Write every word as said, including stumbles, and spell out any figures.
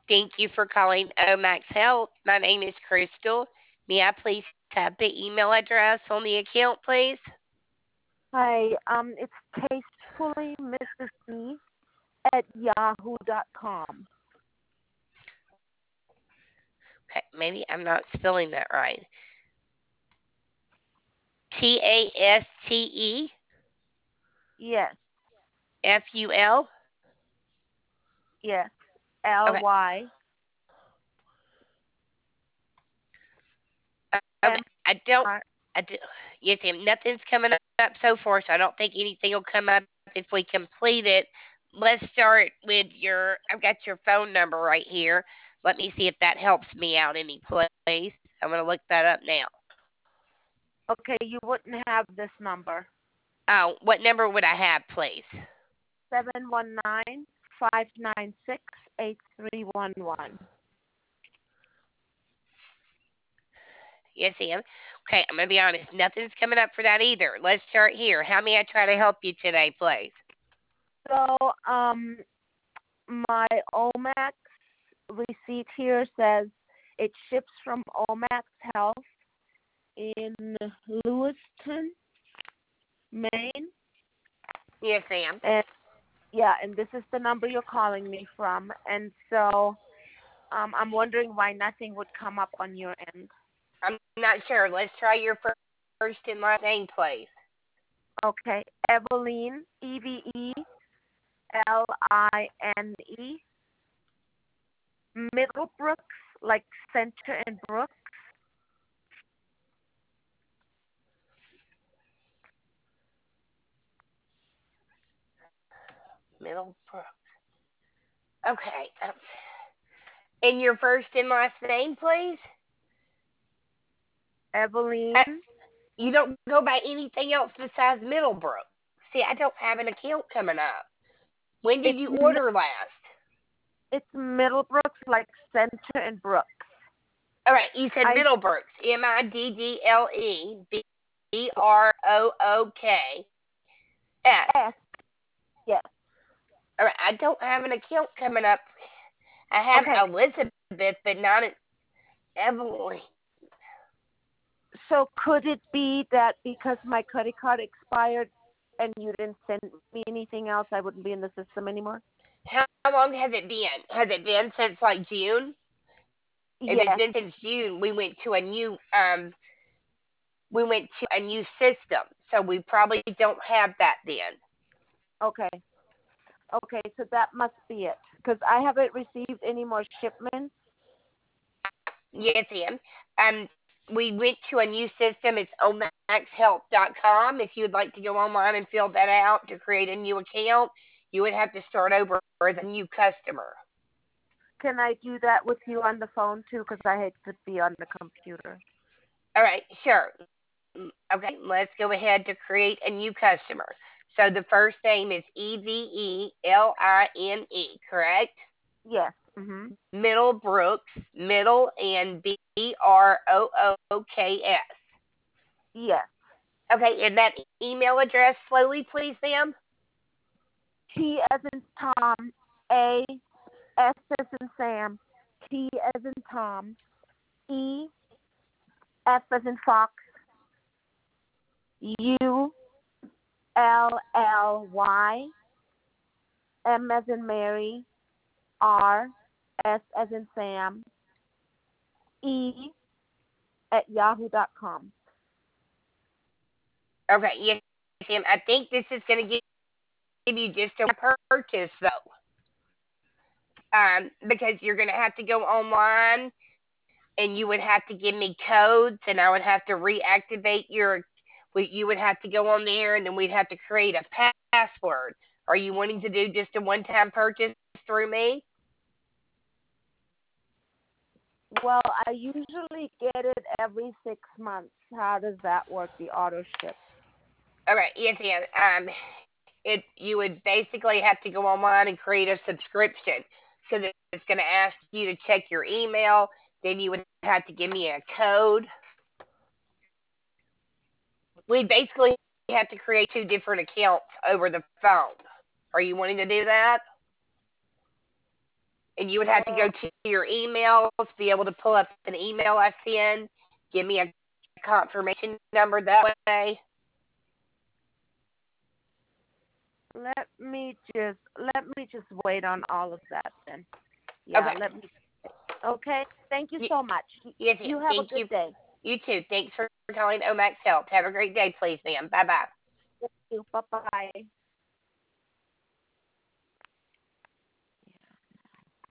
Thank you for calling Omax Health. My name is Crystal. May I please have the email address on the account, please? Hi, um, it's tastefully missus C at yahoo dot com. Okay, maybe I'm not spelling that right. T A S T E Yes, F U L. yes, Okay, L Y okay. M I don't. R. I do. Yes, ma'am. Nothing's coming up so far, so I don't think anything will come up if we complete it. Let's start with your. I've got your phone number right here. Let me see if that helps me out any place. I'm gonna look that up now. Okay, you wouldn't have this number. Oh, what number would I have, please? Seven one nine five nine six eight three one one. Yes, ma'am. Okay, I'm gonna be honest. Nothing's coming up for that either. Let's start here. How may I try to help you today, please? So, um, my Omax receipt here says it ships from Omax Health in Lewiston, Maine. Yes, ma'am. And yeah, and this is the number you're calling me from. And so um, I'm wondering why nothing would come up on your end. I'm not sure. Let's try your first and last name, please. Okay, Eveline, E V E L I N E, Middlebrooks, like Center and Brooks. Middlebrook. Okay. um, And your first and last name, please. Uh, Eveline, you don't go by anything else besides Middlebrook. See, I don't have an account coming up. When did it's you Mi- order last? it's Middlebrooks, like Center and Brooks. All right, you said I Middlebrooks. M I D D L E B R O O K S. S, yes. All right, I don't have an account coming up. I have Okay, Elizabeth, but not an Evelyn. so could it be that because my credit card expired and you didn't send me anything else, I wouldn't be in the system anymore? How long has it been? Has it been since like June? If it's Yes. been since June, we went to a new um we went to a new system, so we probably don't have that then. Okay. Okay, so that must be it because I haven't received any more shipments. Yes, ma'am. Um, we went to a new system. It's omax health dot com. If you would like to go online and fill that out to create a new account, you would have to start over as a new customer. Can I do that with you on the phone too? Because I hate to be on the computer. All right, sure. Mm, okay, let's go ahead to create a new customer. So the first name is E V E L I N E, correct? Yes. Mhm. Middle Brooks, middle and B R O O K S. Yes. Okay, and that email address slowly, please, ma'am. T as in Tom. A. S as in Sam. T as in Tom. E. F as in Fox. U. L L Y. M as in Mary. R. S as in Sam. E at yahoo dot com. Okay, yes, ma'am. I think this is going to give you just a purchase, though, um, because you're going to have to go online and you would have to give me codes, and I would have to reactivate your. we- You would have to go on there, and then we'd have to create a password. Are you wanting to do just a one-time purchase through me? Well, I usually get it every six months. How does that work, the auto ship? All right, yes, ma'am. Um, it you would basically have to go online and create a subscription. So that it's going to ask you to check your email. Then you would have to give me a code. We basically have to create two different accounts over the phone. Are you wanting to do that? and you would have to Oh, go to your emails, be able to pull up an email I send, give me a confirmation number that way. let me just let me just wait on all of that then. Yeah, Okay. let me. Okay. Thank you You, so much. you too. You have a Thank good you. day. You too. Thanks for calling Omax Help. Have a great day, please, ma'am. Bye bye. Thank you. Bye bye.